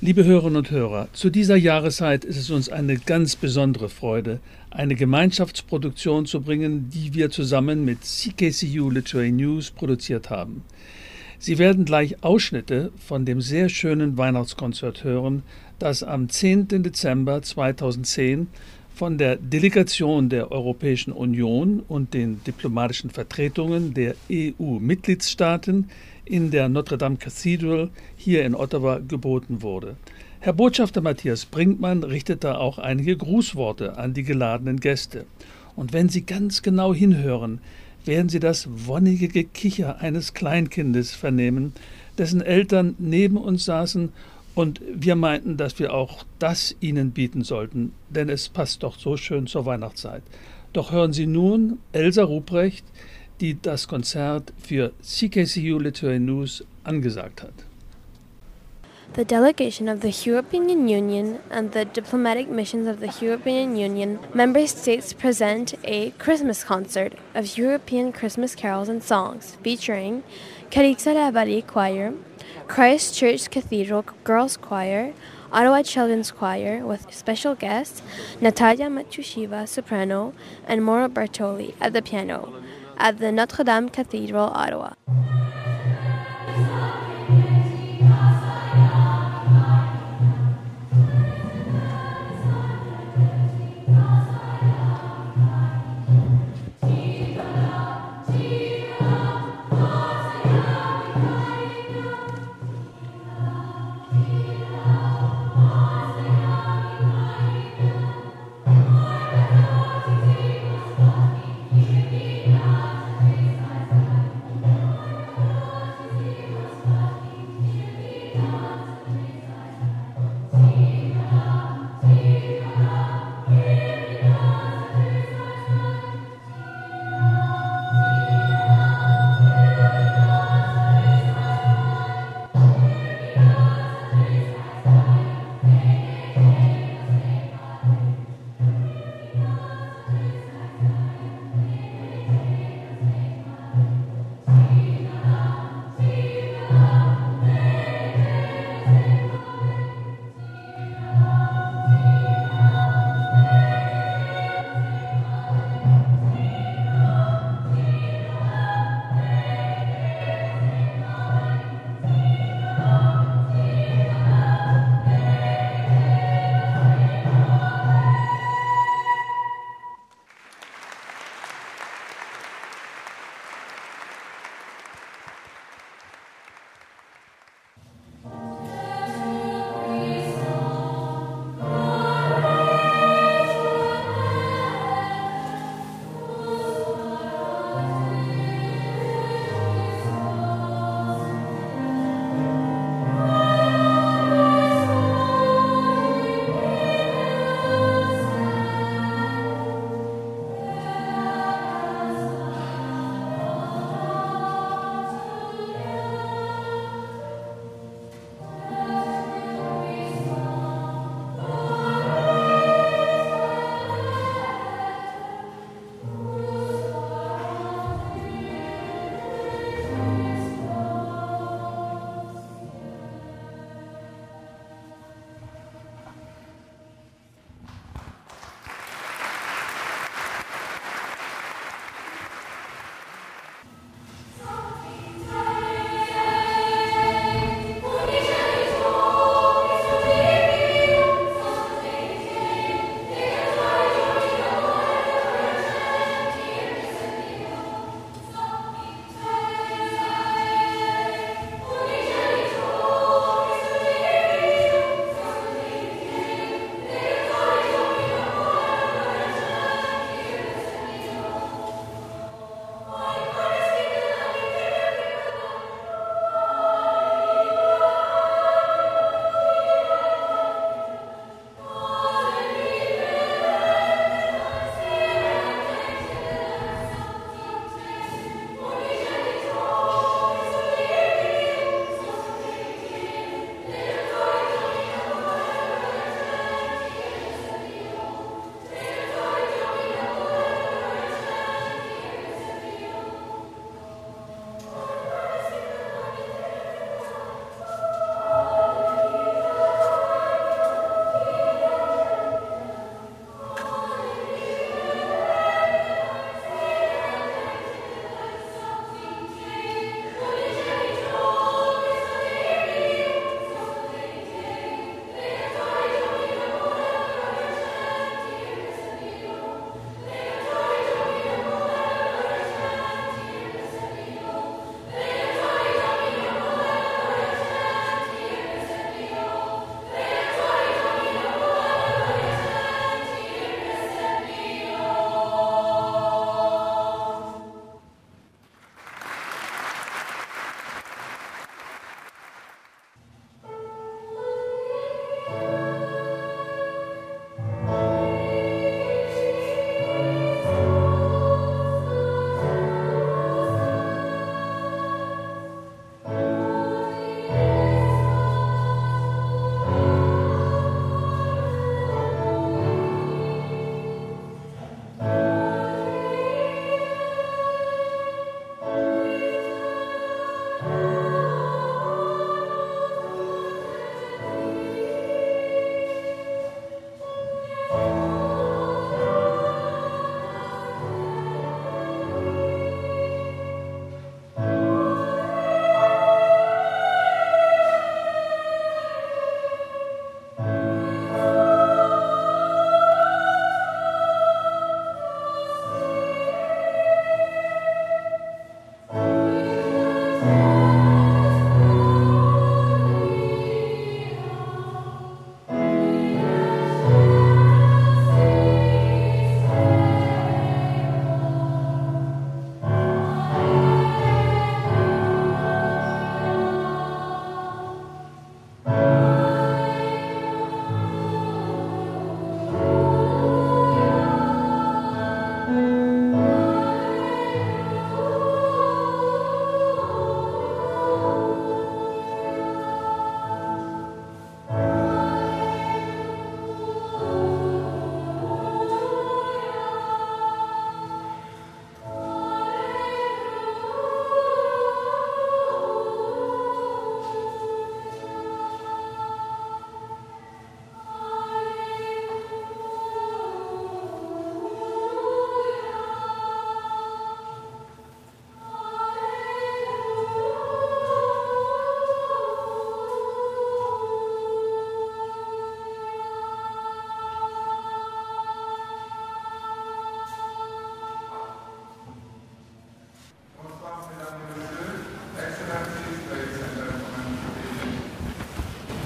Liebe Hörerinnen und Hörer, zu dieser Jahreszeit ist es uns eine ganz besondere Freude, eine Gemeinschaftsproduktion zu bringen, die wir zusammen mit CKCU Literary News produziert haben. Sie werden gleich Ausschnitte von dem sehr schönen Weihnachtskonzert hören, das am 10. Dezember 2010 von der Delegation der Europäischen Union und den diplomatischen Vertretungen der EU-Mitgliedstaaten in der Notre Dame Cathedral hier in Ottawa geboten wurde. Herr Botschafter Matthias Brinkmann richtete auch einige Grußworte an die geladenen Gäste. Und wenn Sie ganz genau hinhören, werden Sie das wonnige Gekicher eines Kleinkindes vernehmen, dessen Eltern neben uns saßen, und wir meinten, dass wir auch das Ihnen bieten sollten, denn es passt doch so schön zur Weihnachtszeit. Doch hören Sie nun Elsa Ruprecht, die das Konzert für CKCU Literary News angesagt hat. The delegation of the European Union and the diplomatic missions of the European Union member states present a Christmas concert of European Christmas carols and songs featuring Carixa Lavalley Choir, Christ Church Cathedral Girls Choir, Ottawa Children's Choir with special guests Natalia Matushiva soprano and Maura Bartoli at the piano at the Notre Dame Cathedral, Ottawa.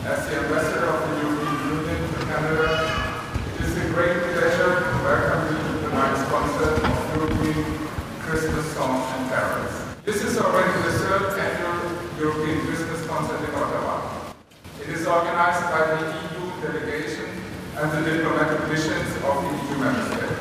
As the ambassador of the European Union to Canada, it is a great pleasure to welcome you to tonight's concert of European Christmas songs and carols. This is already the third annual European Christmas concert in Ottawa. It is organized by the EU delegation and the diplomatic missions of the EU member states.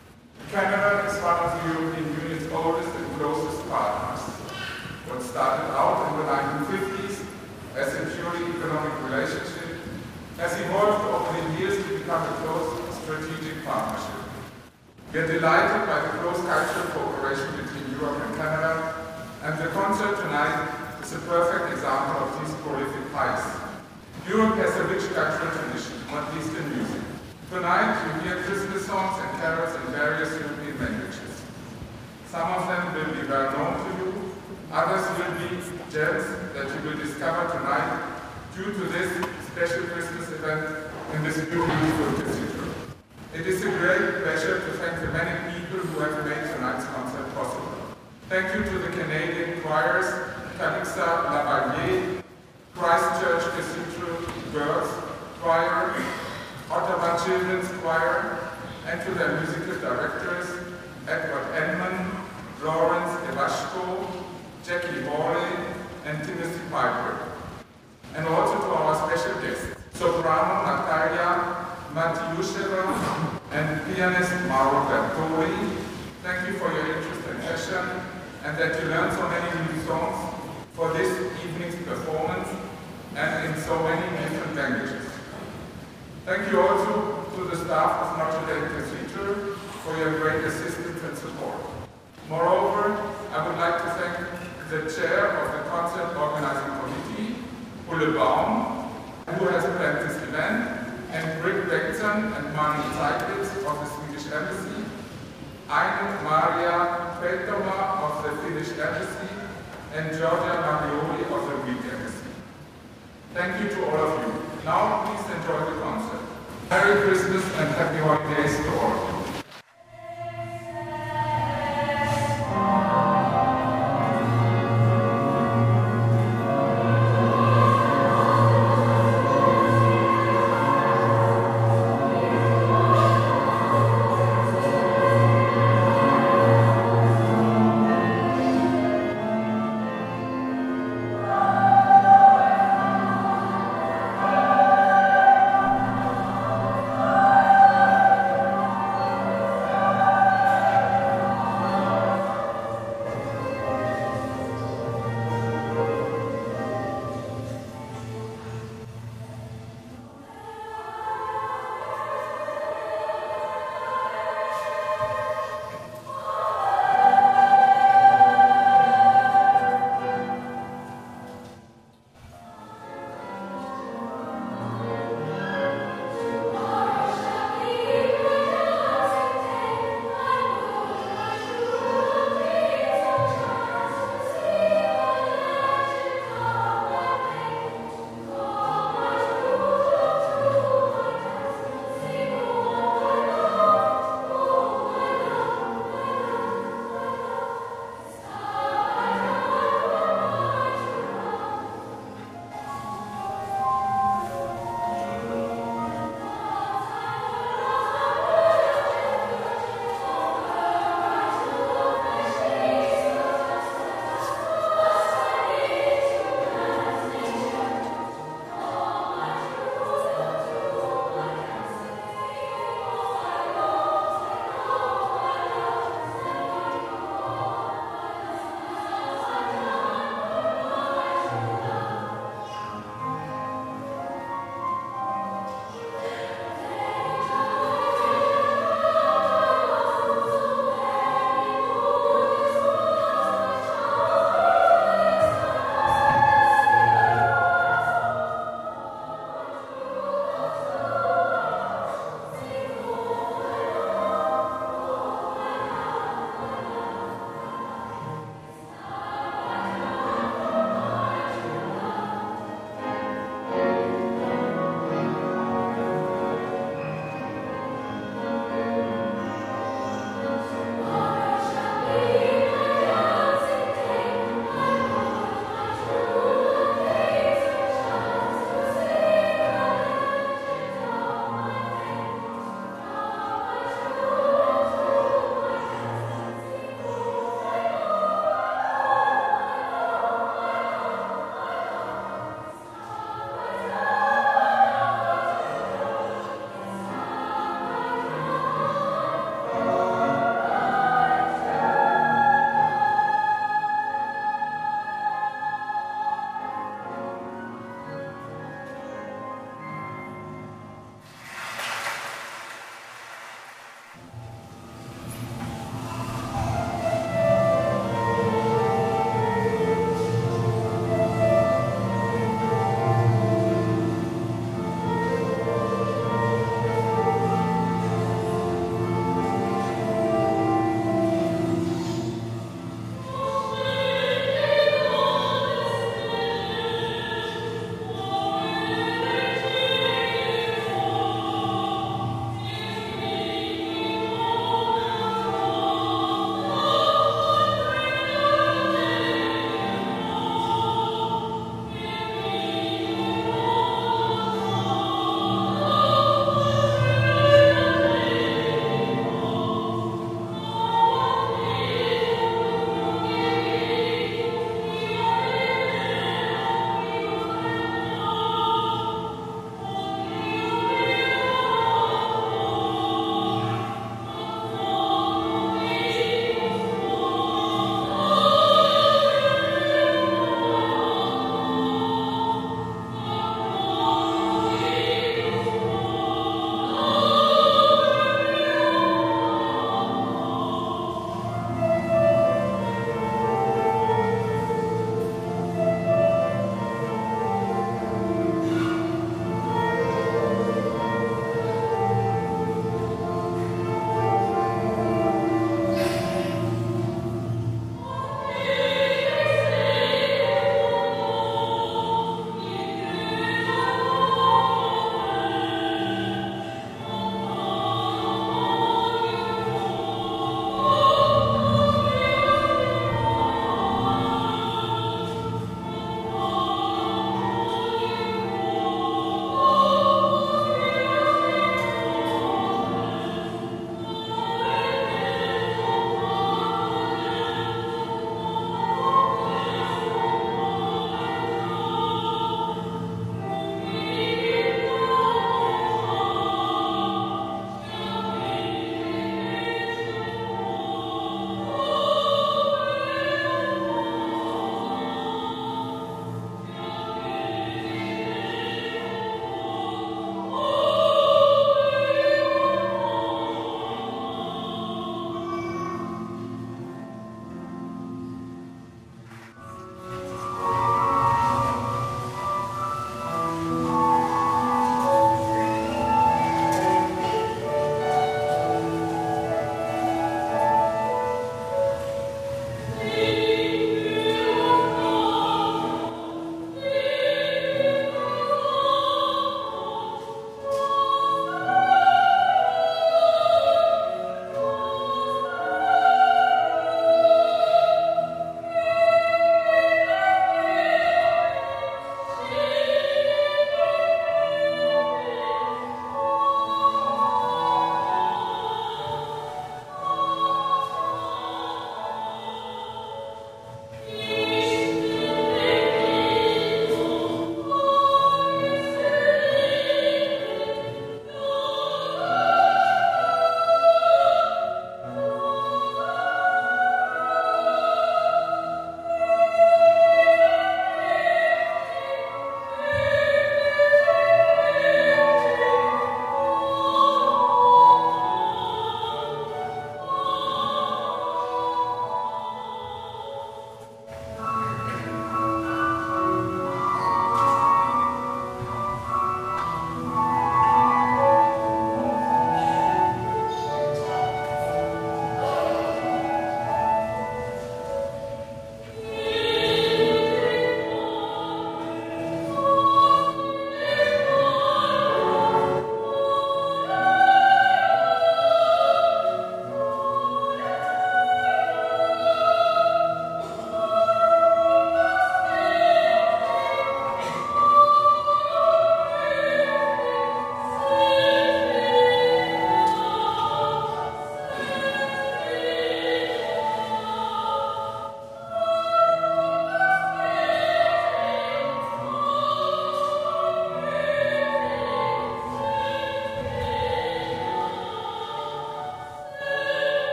Canada is one of the European Union's oldest and closest partners. What started out in the 1950s as a purely economic relationship has evolved over the years to become a close strategic partnership. We are delighted by the close cultural cooperation between Europe and Canada, and the concert tonight is a perfect example of these prolific ties. Europe has a rich cultural tradition, not least in music. Tonight you hear Christmas songs and carols in various European languages. Some of them will be well known to you, others will be gems that you will discover tonight due to this special Christmas event in this beautiful cathedral. It is a great pleasure to thank the many people who have made tonight's concert possible. Thank you to the Canadian choirs, Calixa Lavalier, Christchurch Cathedral Girls Choir, Ottawa Children's Choir, and to their musical directors, Edward Enman, Lawrence Evashko, Jackie Hawley, and Timothy Piper. And also to our special guests, soprano Natalia Matyusheva and pianist Mauro Bertoli. Thank you for your interest and passion, and that you learned so many new songs for this evening's performance and in so many different languages. Thank you also to the staff of Notre Dame Cathedral for your great assistance and support. Moreover, I would like to thank the chair of the concert organizing committee, Ulle Baum, who has planned this event, and Rick Bengtsson and Mani Zeitlitz of the Swedish Embassy, Aino Maria Peltoma of the Finnish Embassy, and Georgia Marioli of the Greek Embassy. Thank you to all of you. Now please enjoy the concert. Merry Christmas and happy holidays to all of you.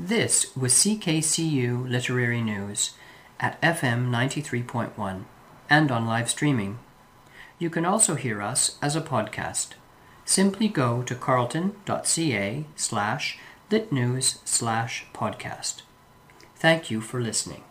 This was CKCU Literary News at FM 93.1 and on live streaming. You can also hear us as a podcast. Simply go to carleton.ca/litnews/podcast. Thank you for listening.